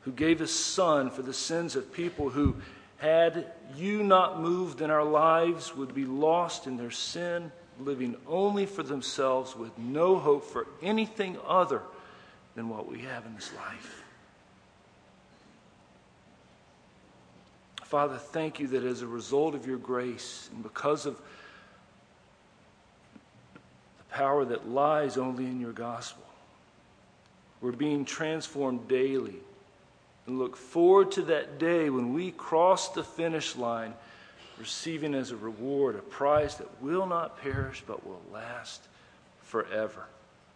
who gave his Son for the sins of people who, had you not moved in our lives, would be lost in their sin, living only for themselves with no hope for anything other than what we have in this life. Father, thank you that as a result of your grace and because of the power that lies only in your gospel, we're being transformed daily and look forward to that day when we cross the finish line, receiving as a reward a prize that will not perish but will last forever.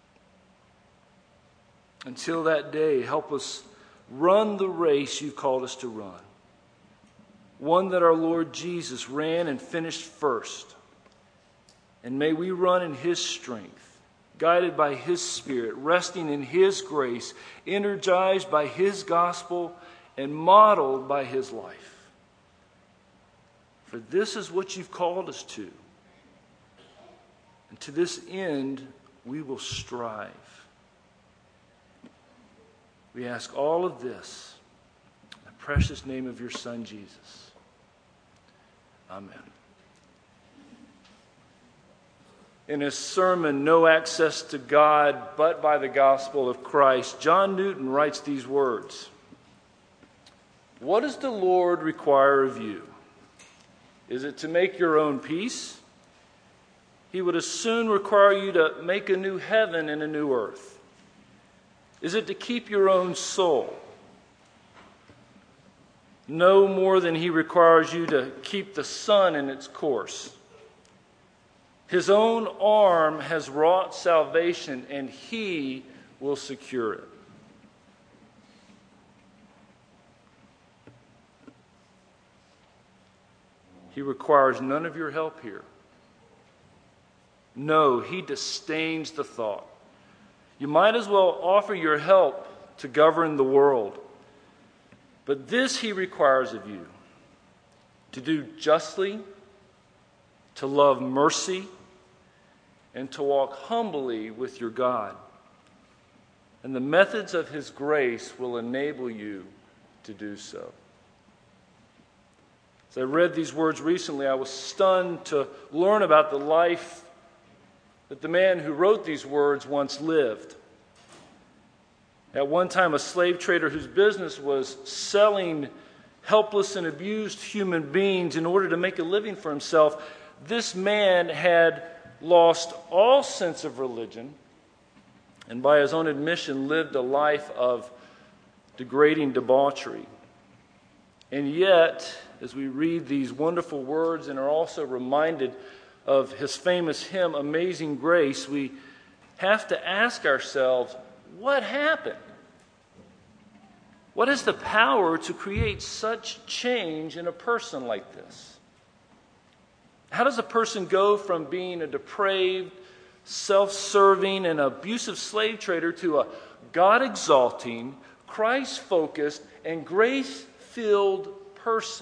Until that day, help us run the race you've called us to run. One that our Lord Jesus ran and finished first. And may we run in his strength, guided by his Spirit, resting in his grace, energized by his gospel, and modeled by his life. For this is what you've called us to. And to this end, we will strive. We ask all of this in the precious name of your Son, Jesus. Amen. In his sermon, No Access to God But by the Gospel of Christ, John Newton writes these words: "What does the Lord require of you? Is it to make your own peace? He would as soon require you to make a new heaven and a new earth. Is it to keep your own soul? No more than he requires you to keep the sun in its course. His own arm has wrought salvation, and he will secure it." He requires none of your help here. No, he disdains the thought. You might as well offer your help to govern the world. But this he requires of you: to do justly, to love mercy, and to walk humbly with your God. And the methods of his grace will enable you to do so. As I read these words recently, I was stunned to learn about the life that the man who wrote these words once lived. At one time, a slave trader whose business was selling helpless and abused human beings in order to make a living for himself, this man had lost all sense of religion and, by his own admission, lived a life of degrading debauchery. And yet, as we read these wonderful words and are also reminded of his famous hymn, Amazing Grace, we have to ask ourselves, what happened? What is the power to create such change in a person like this? How does a person go from being a depraved, self-serving, and abusive slave trader to a God-exalting, Christ-focused, and grace-filled person?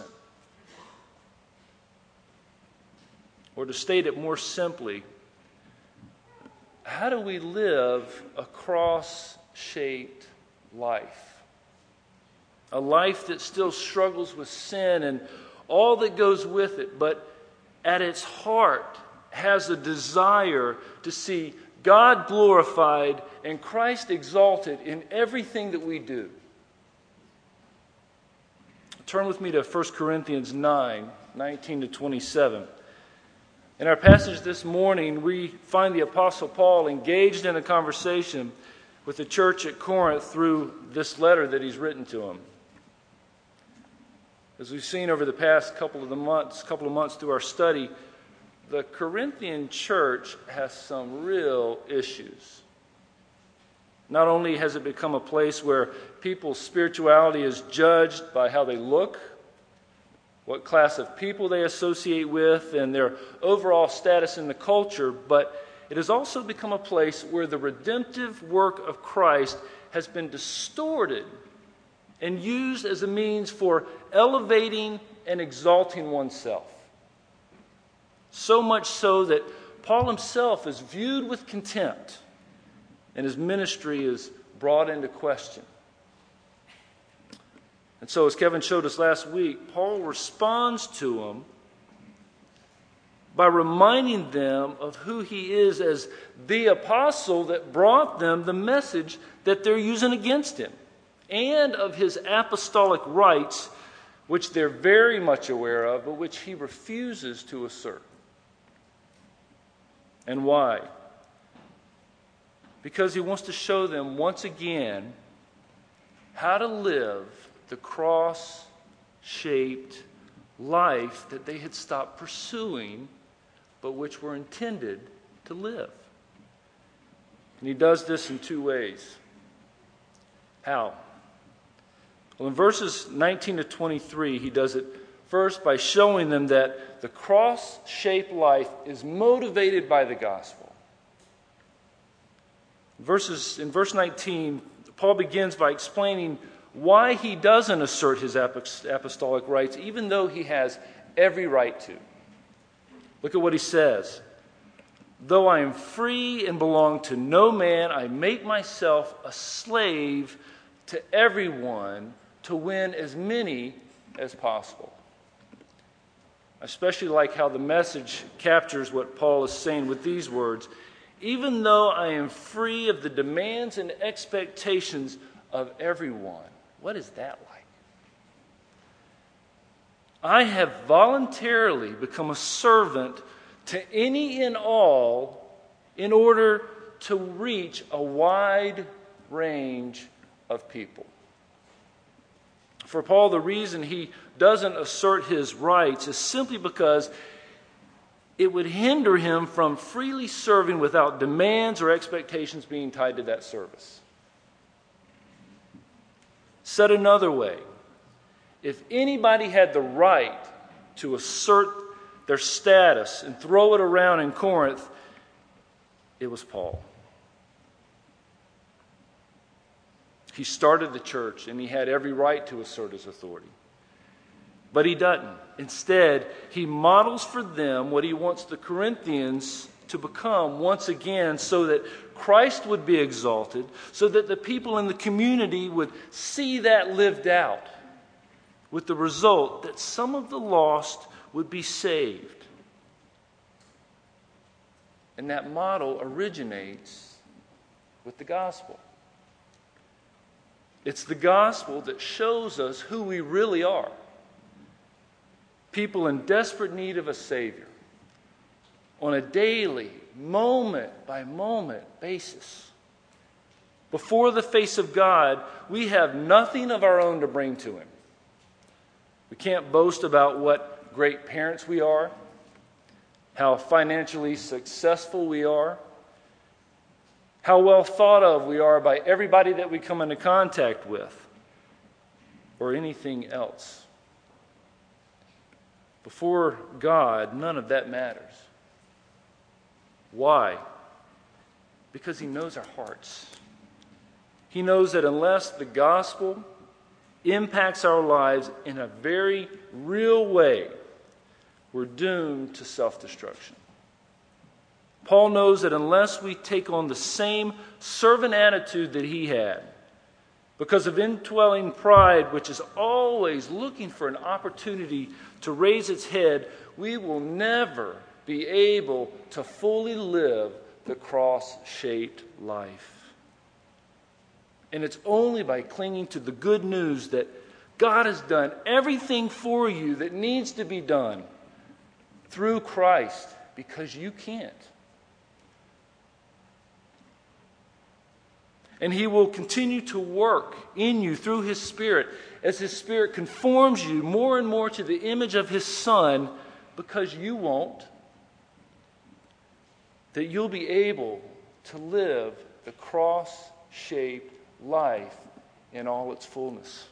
Or to state it more simply, how do we live a cross-shaped life? A life that still struggles with sin and all that goes with it, but at its heart has a desire to see God glorified and Christ exalted in everything that we do. Turn with me to 1 Corinthians 9:19 to 27. In our passage this morning, we find the Apostle Paul engaged in a conversation with the church at Corinth through this letter that he's written to them. As we've seen over the past couple of months through our study, the Corinthian church has some real issues. Not only has it become a place where people's spirituality is judged by how they look, what class of people they associate with, and their overall status in the culture, but it has also become a place where the redemptive work of Christ has been distorted and used as a means for elevating and exalting oneself. So much so that Paul himself is viewed with contempt and his ministry is brought into question. And so, as Kevin showed us last week, Paul responds to them by reminding them of who he is as the apostle that brought them the message that they're using against him, and of his apostolic rights, which they're very much aware of, but which he refuses to assert. And why? Because he wants to show them once again how to live the cross-shaped life that they had stopped pursuing, but which were intended to live. And he does this in two ways. How? Well, in verses 19 to 23, he does it first by showing them that the cross-shaped life is motivated by the gospel. In verse 19, Paul begins by explaining why he doesn't assert his apostolic rights, even though he has every right to. Look at what he says. Though I am free and belong to no man, I make myself a slave to everyone to win as many as possible. I especially like how the Message captures what Paul is saying with these words. Even though I am free of the demands and expectations of everyone. What is that like? I have voluntarily become a servant to any and all in order to reach a wide range of people. For Paul, the reason he doesn't assert his rights is simply because it would hinder him from freely serving without demands or expectations being tied to that service. Said another way, if anybody had the right to assert their status and throw it around in Corinth, it was Paul. He started the church and he had every right to assert his authority. But he doesn't. Instead, he models for them what he wants the Corinthians to become once again, so that Christ would be exalted, so that the people in the community would see that lived out, with the result that some of the lost would be saved. And that model originates with the gospel. It's the gospel that shows us who we really are. People in desperate need of a Savior on a daily, moment-by-moment basis. Before the face of God, we have nothing of our own to bring to Him. We can't boast about what great parents we are, how financially successful we are, how well thought of we are by everybody that we come into contact with, or anything else. Before God, none of that matters. Why? Because He knows our hearts. He knows that unless the gospel impacts our lives in a very real way, we're doomed to self-destruction. Paul knows that unless we take on the same servant attitude that he had, because of indwelling pride, which is always looking for an opportunity to raise its head, we will never be able to fully live the cross-shaped life. And it's only by clinging to the good news that God has done everything for you that needs to be done through Christ, because you can't. And He will continue to work in you through His Spirit as His Spirit conforms you more and more to the image of His Son, because you won't. That you'll be able to live the cross-shaped life in all its fullness.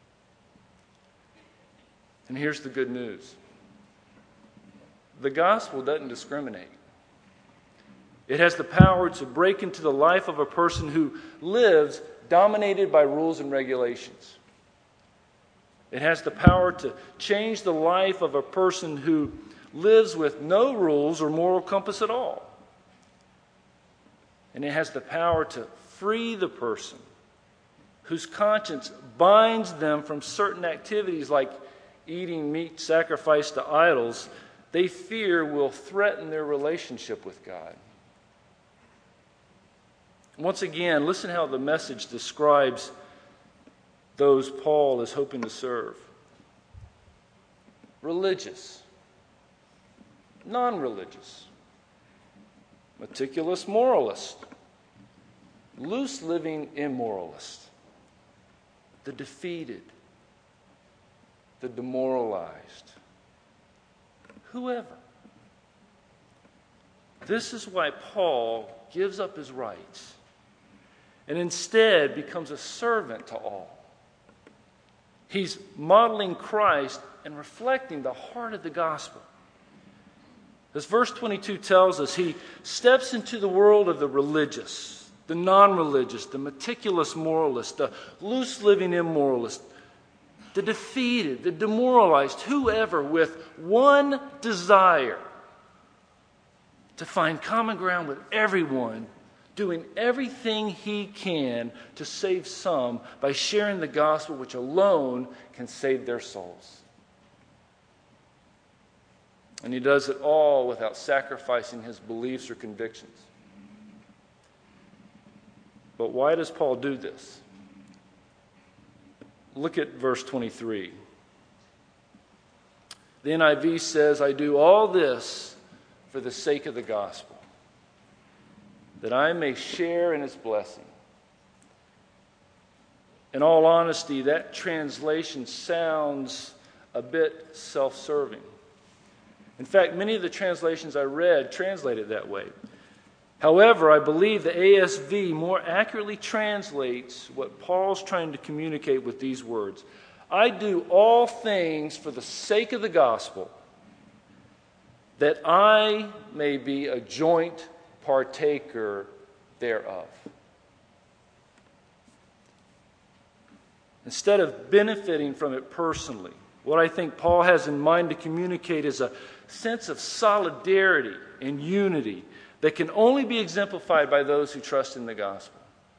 And here's the good news. The gospel doesn't discriminate. It has the power to break into the life of a person who lives dominated by rules and regulations. It has the power to change the life of a person who lives with no rules or moral compass at all. And it has the power to free the person whose conscience binds them from certain activities like eating meat sacrificed to idols, they fear will threaten their relationship with God. Once again, listen how the message describes those Paul is hoping to serve. Religious, non-religious, meticulous moralist, loose-living immoralist, the defeated, the demoralized, whoever. This is why Paul gives up his rights and instead becomes a servant to all. He's modeling Christ and reflecting the heart of the gospel. As verse 22 tells us, he steps into the world of the religious, the non-religious, the meticulous moralist, the loose-living immoralist, the defeated, the demoralized, whoever, with one desire: to find common ground with everyone, doing everything he can to save some by sharing the gospel, which alone can save their souls. And he does it all without sacrificing his beliefs or convictions. But why does Paul do this? Look at verse 23. The NIV says, "I do all this for the sake of the gospel, that I may share in its blessing." In all honesty, that translation sounds a bit self-serving. In fact, many of the translations I read translate it that way. However, I believe the ASV more accurately translates what Paul's trying to communicate with these words. I do all things for the sake of the gospel, that I may be a joint partaker thereof. Instead of benefiting from it personally, what I think Paul has in mind to communicate is a sense of solidarity and unity that can only be exemplified by those who trust in the gospel.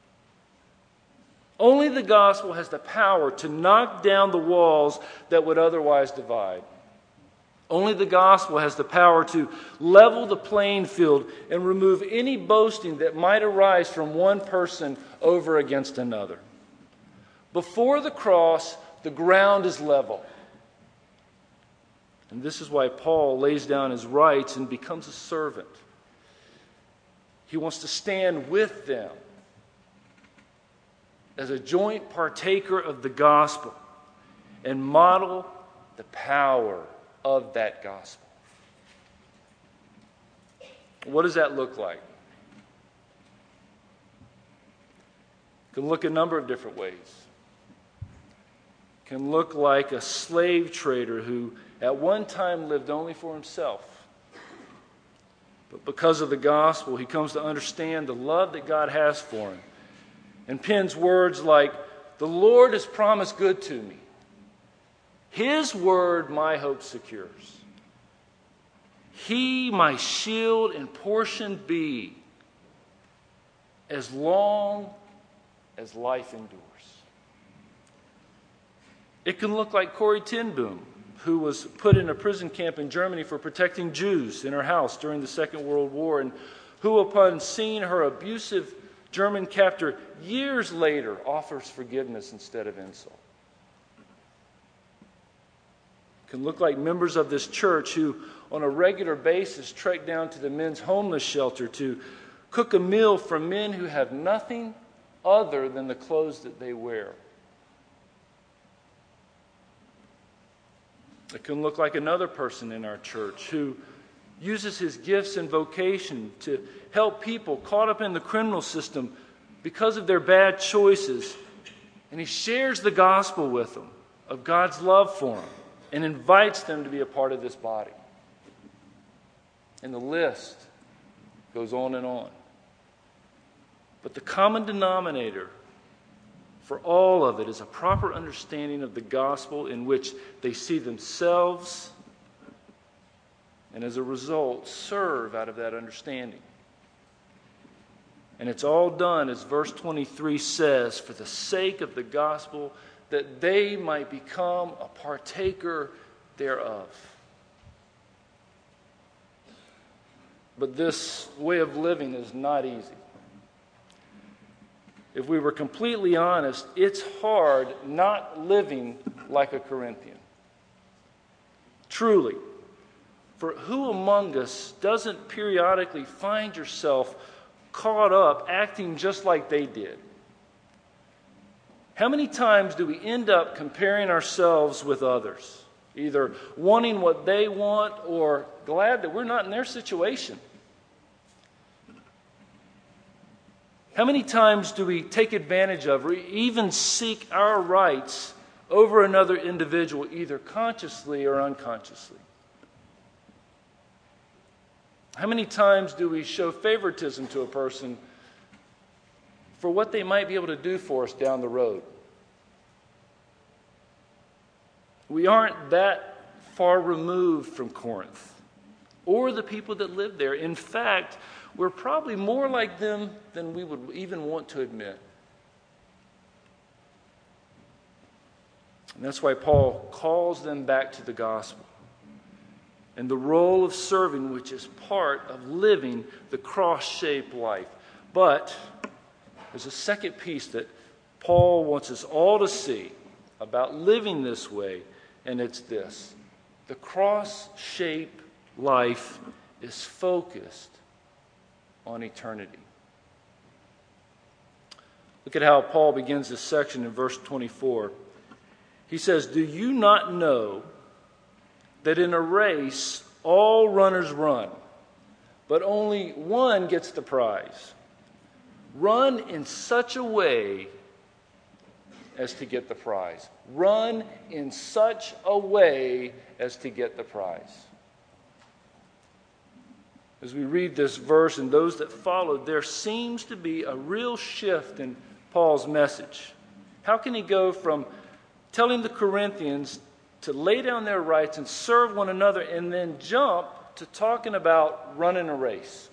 Only the gospel has the power to knock down the walls that would otherwise divide. Only the gospel has the power to level the playing field and remove any boasting that might arise from one person over against another. Before the cross, the ground is level. And this is why Paul lays down his rights and becomes a servant. He wants to stand with them as a joint partaker of the gospel and model the power of that gospel. What does that look like? It can look a number of different ways. It can look like a slave trader who at one time lived only for himself. But because of the gospel, he comes to understand the love that God has for him and pens words like, "The Lord has promised good to me. His word my hope secures. He my shield and portion be, as long as life endures." It can look like Corrie ten Boom, who was put in a prison camp in Germany for protecting Jews in her house during the Second World War, and who, upon seeing her abusive German captor years later, offers forgiveness instead of insult. It can look like members of this church who, on a regular basis, trek down to the men's homeless shelter to cook a meal for men who have nothing other than the clothes that they wear. It can look like another person in our church who uses his gifts and vocation to help people caught up in the criminal system because of their bad choices. And he shares the gospel with them of God's love for them and invites them to be a part of this body. And the list goes on and on. But the common denominator for all of it is a proper understanding of the gospel in which they see themselves and as a result serve out of that understanding. And it's all done, as verse 23 says, for the sake of the gospel, that they might become a partaker thereof. But this way of living is not easy. If we were completely honest, it's hard not living like a Corinthian. Truly. For who among us doesn't periodically find yourself caught up acting just like they did? How many times do we end up comparing ourselves with others, either wanting what they want or glad that we're not in their situation? How many times do we take advantage of or even seek our rights over another individual, either consciously or unconsciously? How many times do we show favoritism to a person for what they might be able to do for us down the road? We aren't that far removed from Corinth or the people that live there. In fact, we're probably more like them than we would even want to admit. And that's why Paul calls them back to the gospel and the role of serving, which is part of living the cross-shaped life. But there's a second piece that Paul wants us all to see about living this way, and it's this. The cross-shaped life is focused on eternity. Look at how Paul begins this section in verse 24. He says, "Do you not know that in a race all runners run, but only one gets the prize? Run in such a way as to get the prize." Run in such a way as to get the prize. As we read this verse and those that followed, there seems to be a real shift in Paul's message. How can he go from telling the Corinthians to lay down their rights and serve one another and then jump to talking about running a race?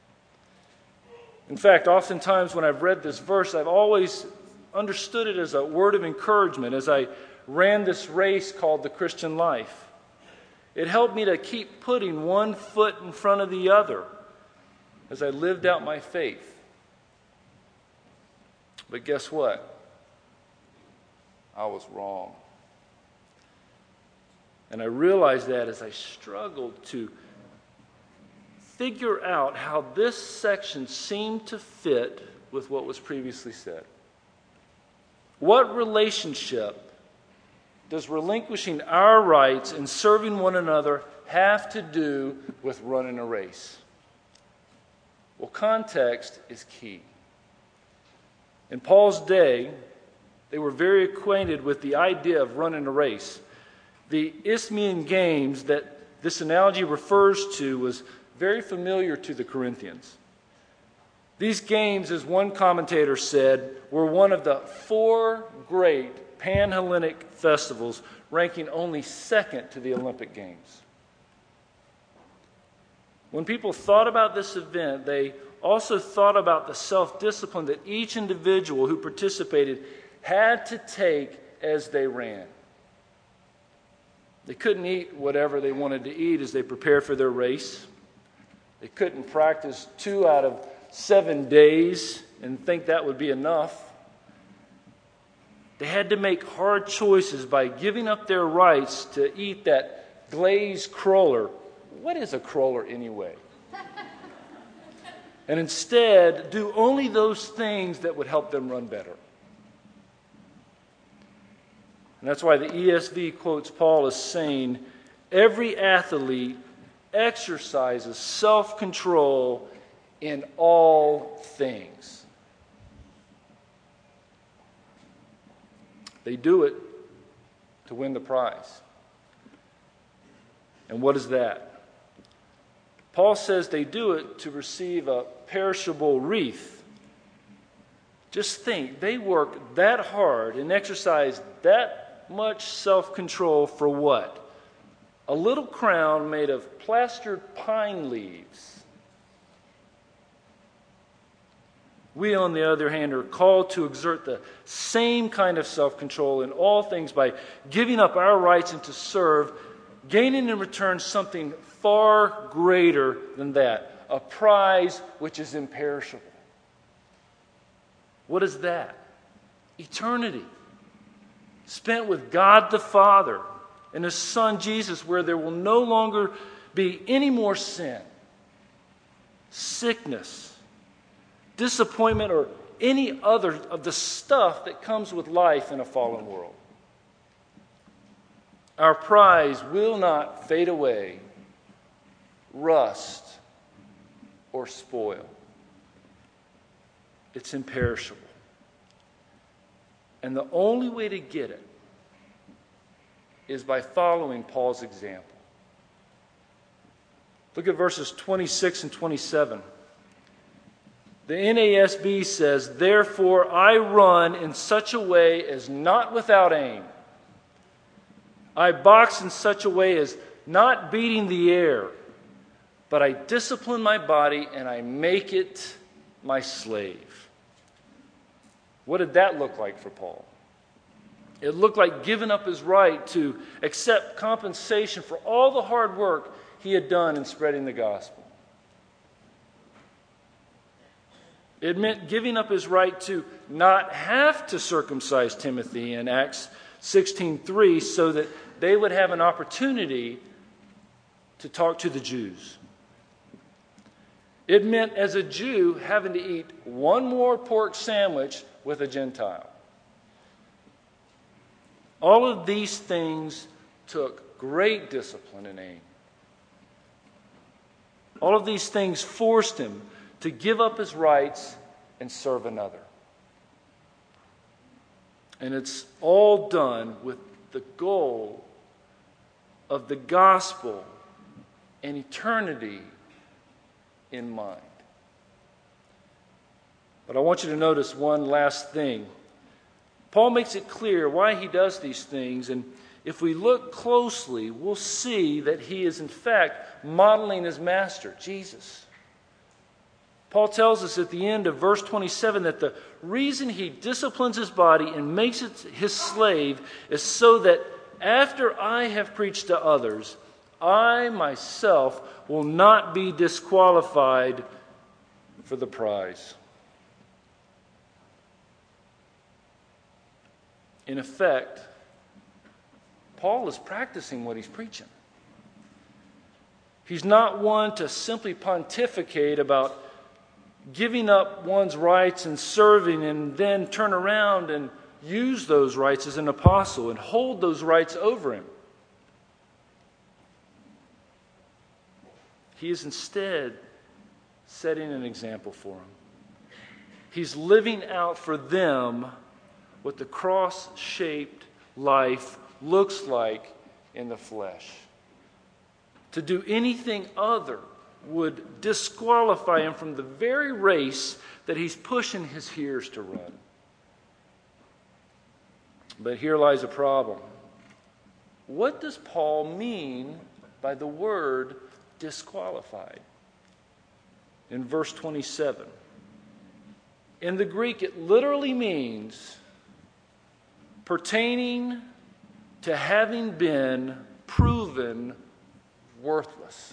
In fact, oftentimes when I've read this verse, I've always understood it as a word of encouragement as I ran this race called the Christian life. It helped me to keep putting one foot in front of the other as I lived out my faith. But guess what? I was wrong. And I realized that as I struggled to figure out how this section seemed to fit with what was previously said. What relationship does relinquishing our rights and serving one another have to do with running a race? Well, context is key. In Paul's day, they were very acquainted with the idea of running a race. The Isthmian Games that this analogy refers to was very familiar to the Corinthians. These games, as one commentator said, were one of the 4 great Pan-Hellenic festivals, ranking only second to the Olympic Games. When people thought about this event, they also thought about the self-discipline that each individual who participated had to take as they ran. They couldn't eat whatever they wanted to eat as they prepared for their race. They couldn't practice 2 out of 7 days and think that would be enough. They had to make hard choices by giving up their rights to eat that glazed cruller. What is a cruller anyway? And instead, do only those things that would help them run better. And that's why the ESV quotes Paul as saying, every athlete exercises self-control in all things. They do it to win the prize. And what is that? Paul says they do it to receive a perishable wreath. Just think, they work that hard and exercise that much self-control for what? A little crown made of plastered pine leaves. We, on the other hand, are called to exert the same kind of self-control in all things by giving up our rights and to serve, gaining in return something far greater than that, a prize which is imperishable. What is that? Eternity, spent with God the Father and His Son Jesus, where there will no longer be any more sin, sickness, disappointment, or any other of the stuff that comes with life in a fallen world. Our prize will not fade away, rust, or spoil. It's imperishable. And the only way to get it is by following Paul's example. Look at verses 26 and 27. The NASB says, "Therefore I run in such a way as not without aim. I box in such a way as not beating the air, but I discipline my body and I make it my slave." What did that look like for Paul? It looked like giving up his right to accept compensation for all the hard work he had done in spreading the gospel. It meant giving up his right to not have to circumcise Timothy in Acts 16:3 so that they would have an opportunity to talk to the Jews. It meant, as a Jew, having to eat one more pork sandwich with a Gentile. All of these things took great discipline and aim. All of these things forced him to give up his rights and serve another. And it's all done with the goal of the gospel and eternity in mind. But I want you to notice one last thing. Paul makes it clear why he does these things, and if we look closely, we'll see that he is in fact modeling his master, Jesus. Paul tells us at the end of verse 27 that the reason he disciplines his body and makes it his slave is so that after I have preached to others, I myself will not be disqualified for the prize. In effect, Paul is practicing what he's preaching. He's not one to simply pontificate about giving up one's rights and serving and then turn around and use those rights as an apostle and hold those rights over him. He is instead setting an example for them. He's living out for them what the cross-shaped life looks like in the flesh. To do anything other would disqualify him from the very race that he's pushing his hearers to run. But here lies a problem. What does Paul mean by the word disqualified? In verse 27. In the Greek, it literally means pertaining to having been proven worthless.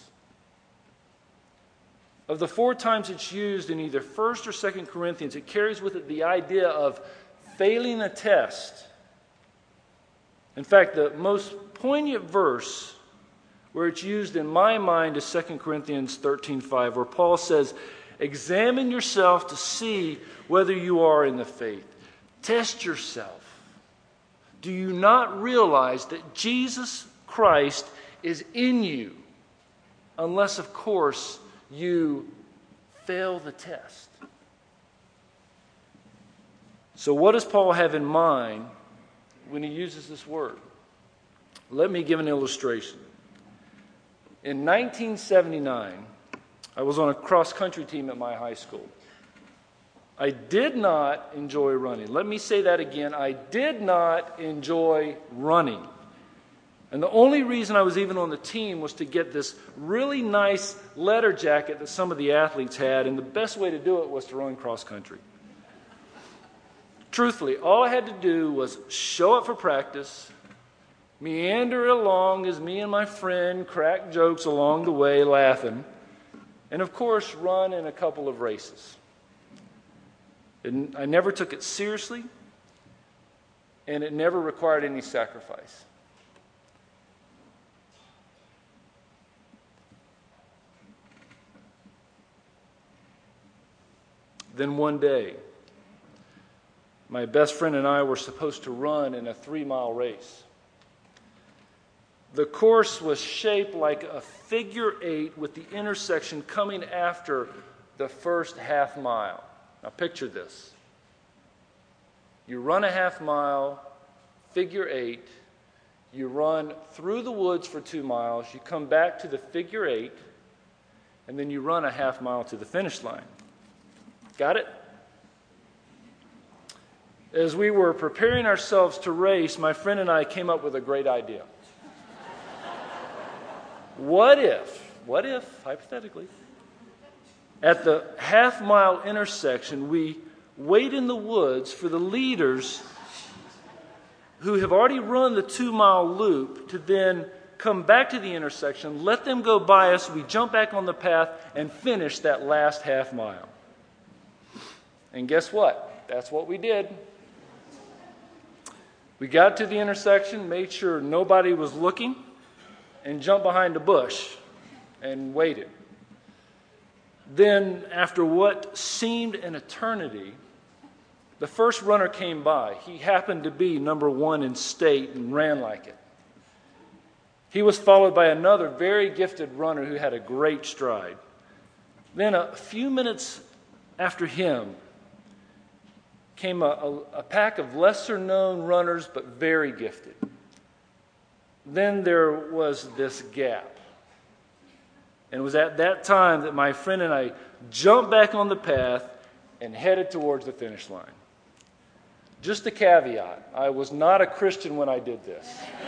Of the 4 times it's used in either 1st or 2nd Corinthians, it carries with it the idea of failing a test. In fact, the most poignant verse where it's used in my mind is 2 Corinthians 13:5, where Paul says, "Examine yourself to see whether you are in the faith. Test yourself. Do you not realize that Jesus Christ is in you? Unless, of course, you fail the test." So what does Paul have in mind when he uses this word? Let me give an illustration. In 1979, I was on a cross-country team at my high school. I did not enjoy running. Let me say that again. I did not enjoy running. And the only reason I was even on the team was to get this really nice letter jacket that some of the athletes had, and the best way to do it was to run cross-country. Truthfully, all I had to do was show up for practice, meander along as me and my friend cracked jokes along the way laughing, and of course run in a couple of races. And I never took it seriously, and it never required any sacrifice. Then one day, my best friend and I were supposed to run in a 3-mile race. The course was shaped like a figure 8 with the intersection coming after the first half mile. Now picture this. You run a half mile, figure 8. You run through the woods for 2 miles. You come back to the figure 8. And then you run a half mile to the finish line. Got it? As we were preparing ourselves to race, my friend and I came up with a great idea. What if, hypothetically, at the half-mile intersection, we wait in the woods for the leaders who have already run the 2-mile loop to then come back to the intersection, let them go by us, we jump back on the path, and finish that last half mile. And guess what? That's what we did. We got to the intersection, made sure nobody was looking, and jumped behind a bush and waited. Then, after what seemed an eternity, the first runner came by. He happened to be number 1 in state and ran like it. He was followed by another very gifted runner who had a great stride. Then, a few minutes after him, came a pack of lesser-known runners, but very gifted. Then there was this gap. And it was at that time that my friend and I jumped back on the path and headed towards the finish line. Just a caveat, I was not a Christian when I did this.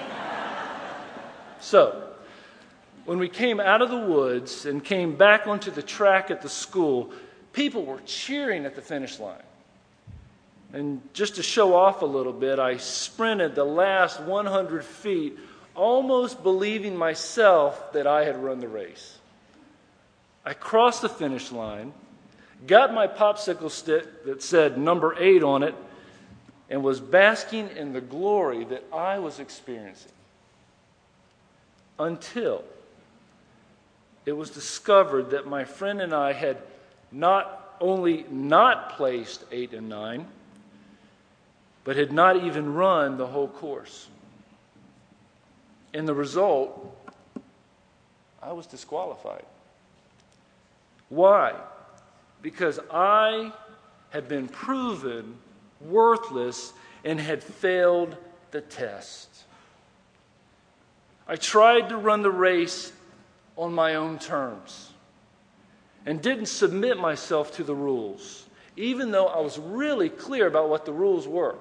So, when we came out of the woods and came back onto the track at the school, people were cheering at the finish line. And just to show off a little bit, I sprinted the last 100 feet, almost believing myself that I had run the race. I crossed the finish line, got my popsicle stick that said number 8 on it, and was basking in the glory that I was experiencing. Until it was discovered that my friend and I had not only not placed 8 and 9, but had not even run the whole course. And the result, I was disqualified. Why? Because I had been proven worthless and had failed the test. I tried to run the race on my own terms and didn't submit myself to the rules, even though I was really clear about what the rules were.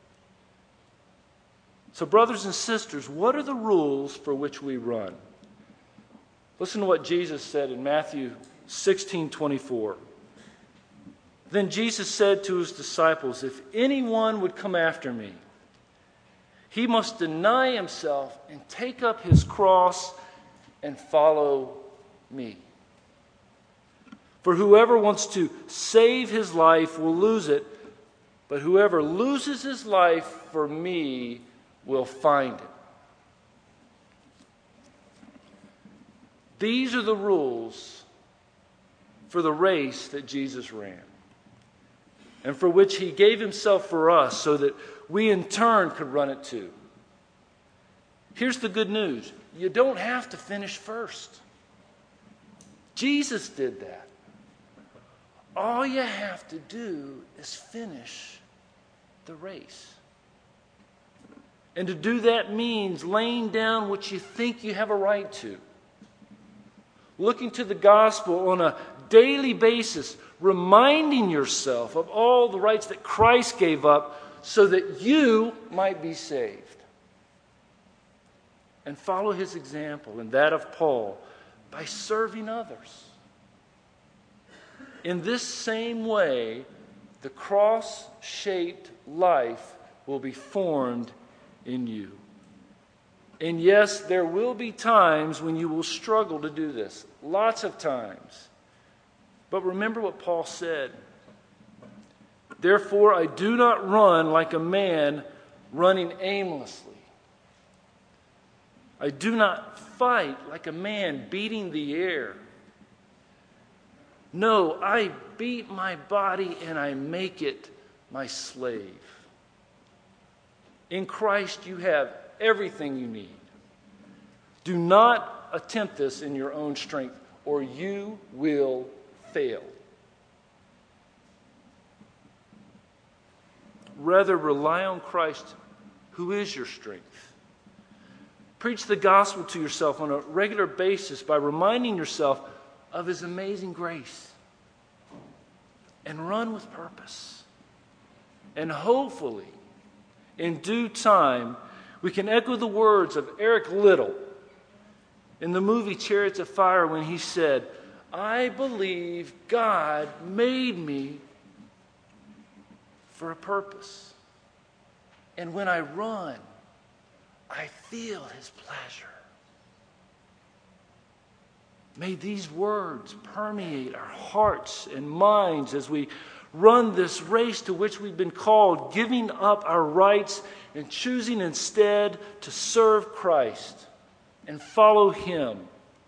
So, brothers and sisters, what are the rules for which we run? Listen to what Jesus said in Matthew 16:24. Then Jesus said to his disciples, "If anyone would come after me, he must deny himself and take up his cross and follow me. For whoever wants to save his life will lose it, but whoever loses his life for me will find it." These are the rules for the race that Jesus ran, and for which he gave himself for us so that we in turn could run it too. Here's the good news. You don't have to finish first. Jesus did that. All you have to do is finish the race. And to do that means laying down what you think you have a right to. Looking to the gospel on a daily basis, reminding yourself of all the rights that Christ gave up so that you might be saved. And follow his example and that of Paul by serving others. In this same way, the cross-shaped life will be formed in you. And yes, there will be times when you will struggle to do this. Lots of times. But remember what Paul said. Therefore, I do not run like a man running aimlessly. I do not fight like a man beating the air. No, I beat my body and I make it my slave. In Christ, you have everything you need. Do not attempt this in your own strength, or you will fail. Rather, rely on Christ, who is your strength. Preach the gospel to yourself on a regular basis by reminding yourself of His amazing grace. And run with purpose. And hopefully, in due time, we can echo the words of Eric Liddell in the movie Chariots of Fire when he said, I believe God made me for a purpose. And when I run, I feel His pleasure. May these words permeate our hearts and minds as we run this race to which we've been called, giving up our rights and choosing instead to serve Christ and follow Him,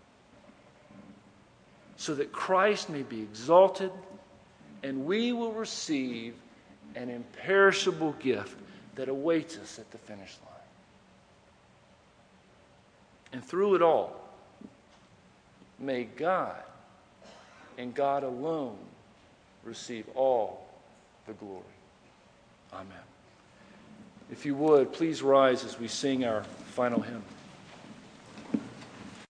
so that Christ may be exalted and we will receive an imperishable gift that awaits us at the finish line. And through it all, may God and God alone receive all the glory. Amen. If you would, please rise as we sing our final hymn.